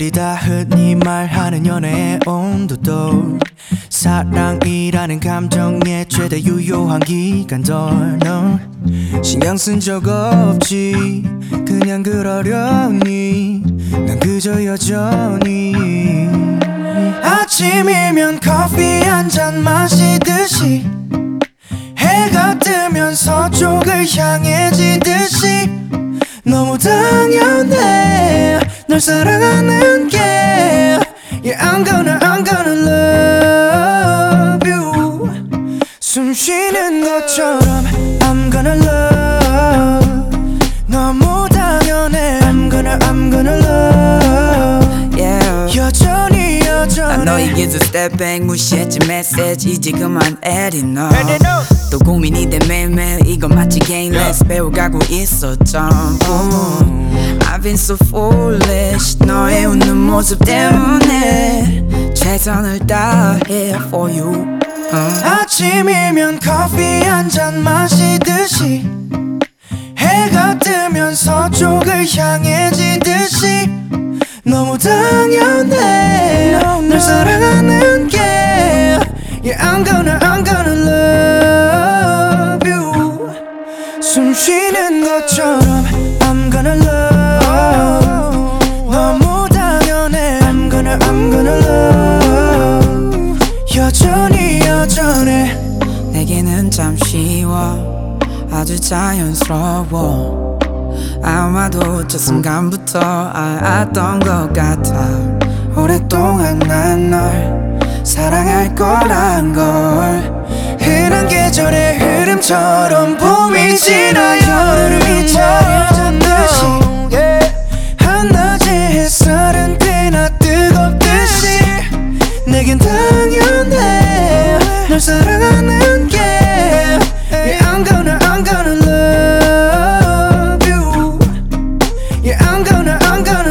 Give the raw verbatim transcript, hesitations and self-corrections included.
사람들이 다 흔히 말하는 연애의 온도도 사랑이라는 감정의 최대 유효한 기간 너 신경 쓴 적 없지 그냥 그러려니 난 그저 여전히 아침이면 커피 한 잔 마시듯이 해가 뜨면 서쪽을 향해 지듯이 너무 당연해 널 사랑하는 게 Yeah I'm gonna I'm gonna love you 숨 쉬는 것처럼 I'm gonna love 너무 당연해 I'm gonna I'm gonna love yeah. 여전히 여전해 난 너에게 두 step back 무시했지 메시지 이제 그만해리 너 또 고민이 돼 매일매일 이건 마치 game let's 배워가고 있어 전부 I've been so foolish 너의 웃는 모습 때문에 최선을 다해 for you uh. 아침이면 커피 한 잔 마시듯이 해가 뜨면 서쪽을 향해 지듯이 너무 당연해 널 사랑하는 게 Yeah I'm gonna I'm gonna love you 숨 쉬는 것처럼 I'm gonna love 너무 당연해 I'm gonna I'm gonna love 여전히 여전해 내게는 참 쉬워 아주 자연스러워 아마도 저 순간부터 알았던 것 같아 오랫동안 난 널 사랑할 거란 걸 흔한 계절의 흐름처럼 봄이 지나 여름이 차려졌듯이 한낮의 햇살은 꽤나 뜨겁듯이 내겐 당연해 널 사랑하는 게 Yeah I'm gonna I'm gonna love you Yeah I'm gonna I'm gonna